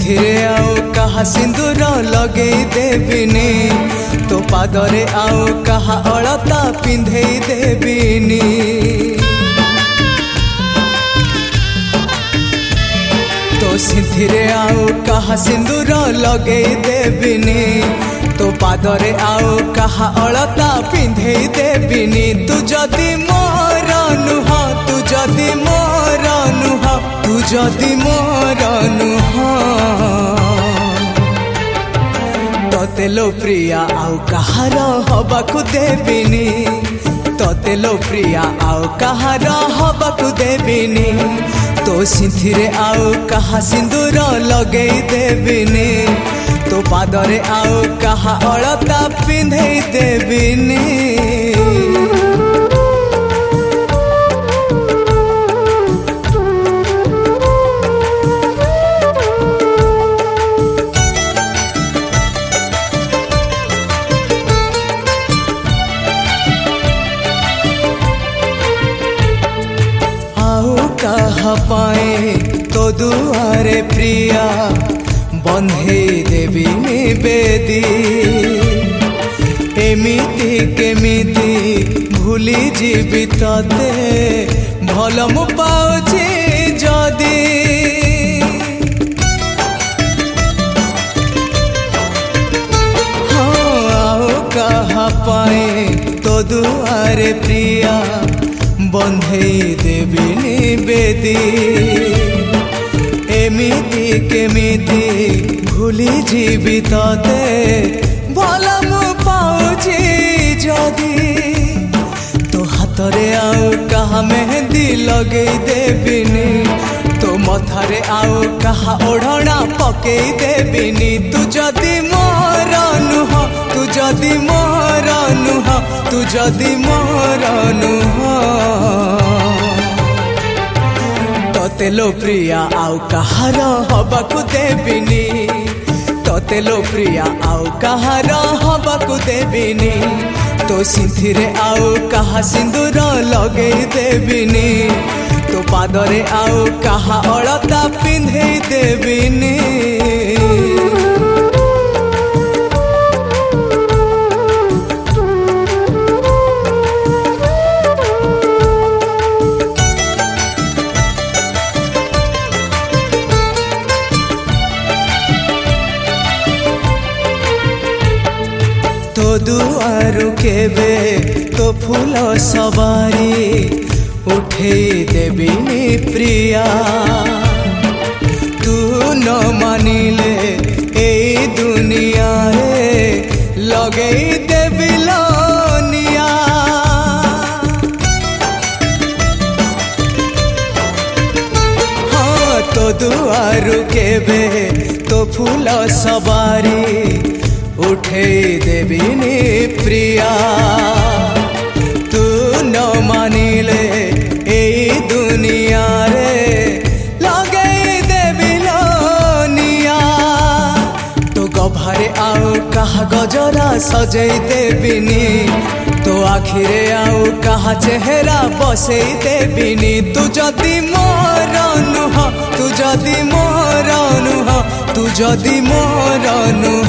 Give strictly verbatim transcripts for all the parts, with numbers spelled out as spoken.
सिंथिरे आउ कहा सिंदूर लगे देविनी तो पादरे आउ कहा अलता पिंधे देविनी तो सिंथिरे आउ कहा सिंदूर लगे देविनी तो पादरे आउ कहा अलता पिंधे देविनी तू जदि मोर नुह तू जदि मोर नुह तू जदि मोर नुह तोते लो प्रिया आउ कहार हबाकू देविनी तोते लो प्रिया आउ कहार हबाकू देविनी तो सिंथिरे आउ कहा सिंदूर लगे देविनी तो पादरे आउ कहा अलता पिंधे देविनी कहा पाए तो दुआरे प्रिया बंधे देवी बेदी एमिति केमिति भूली जीवी तते भल मु पाउछि जदी हाँ आओ कहा पाए तो दुआरे प्रिया बंधे देविनी बेदी एमिति केमिति भूली जीवी तते भल मु पाउछि जदी तो हाथरे आउ कहा मेहंदी लगे देविनी तो मथारे आउ कहा ओढ़ना पके देविनी तू जदि मोर नुह तू जदि मोर नुह तू जदि मोर नुह तोते लो प्रिया आउ कहार हबाकू देविनी तोते लो प्रिया आउ कहार हबाकू देविनी तो सिंथिरे आउ कहा सिंदूर लगे देविनी तो पादरे आउ कहा अलता पिंधे देविनी तो दुआरु केबे तो फूल सवारी उठे देविनी प्रिया तू न मानिले ए दुनिया रे लगे देवी लोनिया हाँ तो दुआरु केबे तो फूल सवारी उठे देविनी प्रिया तू न मानिले ए दुनिया रे लगे देवी लोनिया तो गभारे आउ कहा गजरा सजे देविनी तो आखिरे आउ कहा चेहरा बसे देविनी तू जदि मोर नुह तू जदि मोर नुह तू जदि मोर नुह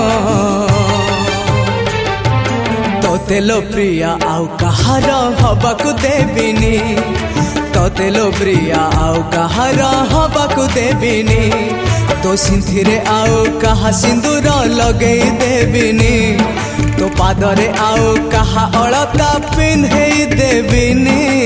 तोते लो प्रिया आउ कहार हबाकू देविनी तोते लो प्रिया आउ कहार हबाकू देविनी तो सिंथिरे आउ कहा सिंदूर लगे देविनी तो पादरे आउ कहा अलता पिंधे देविनी।